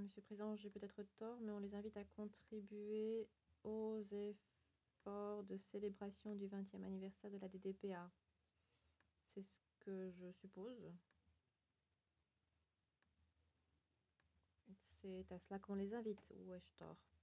Monsieur le Président, j'ai peut-être tort, mais on les invite à contribuer aux efforts de célébration du 20e anniversaire de la DDPA. C'est ce que je suppose. C'est à cela qu'on les invite, ou ai-je tort?